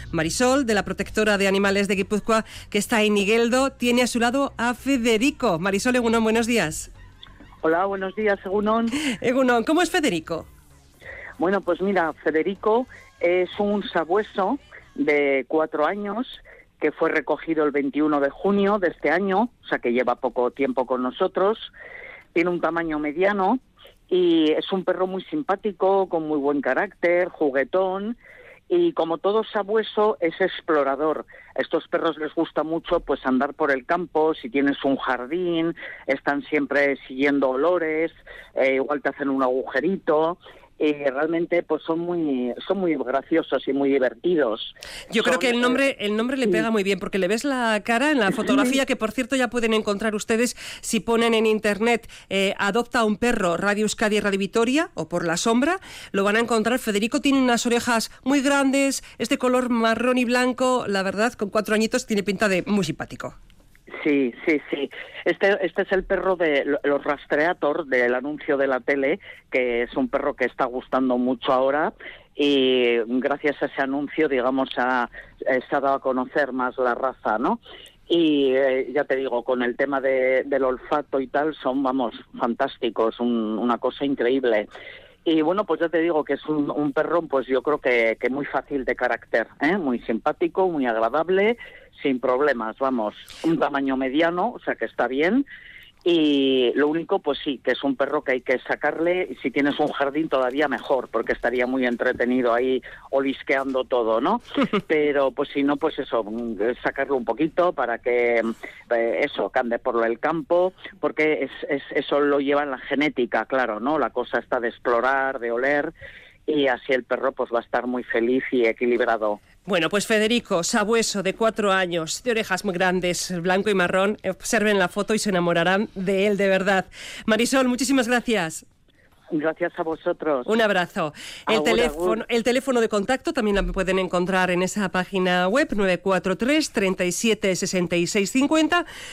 Marisol, de la Protectora de Animales de Guipúzcoa, que está en Igueldo. Tiene a su lado a Federico. Marisol, Egunon, buenos días. Hola, buenos días, Egunon. Egunon, ¿cómo es Federico? Bueno, pues mira, Federico es un sabueso de 4 años que fue recogido el 21 de junio de este año, o sea que lleva poco tiempo con nosotros. Tiene un tamaño mediano y es un perro muy simpático, con muy buen carácter, juguetón, y como todo sabueso es explorador. A estos perros les gusta mucho pues andar por el campo. Si tienes un jardín, están siempre siguiendo olores, igual te hacen un agujerito. Realmente pues son muy graciosos y muy divertidos. Yo creo que el nombre le pega muy bien, porque le ves la cara en la fotografía, que por cierto ya pueden encontrar ustedes si ponen en internet Adopta un perro, Radio Euskadi, Radio Vitoria, o Por la Sombra, lo van a encontrar. Federico tiene unas orejas muy grandes, es de color marrón y blanco, la verdad, con 4 añitos tiene pinta de muy simpático. Sí. Este es el perro de los Rastreator, del anuncio de la tele, que es un perro que está gustando mucho ahora, y gracias a ese anuncio, digamos, se ha dado a conocer más la raza, ¿no? Y ya te digo, con el tema del olfato y tal, son, fantásticos, una cosa increíble. Y bueno, pues ya te digo que es un perro, pues yo creo que muy fácil de carácter, muy simpático, muy agradable, sin problemas, un tamaño mediano, o sea que está bien. Y lo único, pues sí, que es un perro que hay que sacarle, y si tienes un jardín todavía mejor, porque estaría muy entretenido ahí olisqueando todo, ¿no? Pero pues si no, pues eso, sacarlo un poquito para que que ande por el campo, porque eso lo lleva en la genética, claro, ¿no? La cosa está de explorar, de oler, y así el perro pues va a estar muy feliz y equilibrado. Bueno, pues Federico, sabueso de 4 años, de orejas muy grandes, blanco y marrón. Observen la foto y se enamorarán de él, de verdad. Marisol, muchísimas gracias. Gracias a vosotros. Un abrazo. El teléfono de contacto también lo pueden encontrar en esa página web, 943 37 66 50.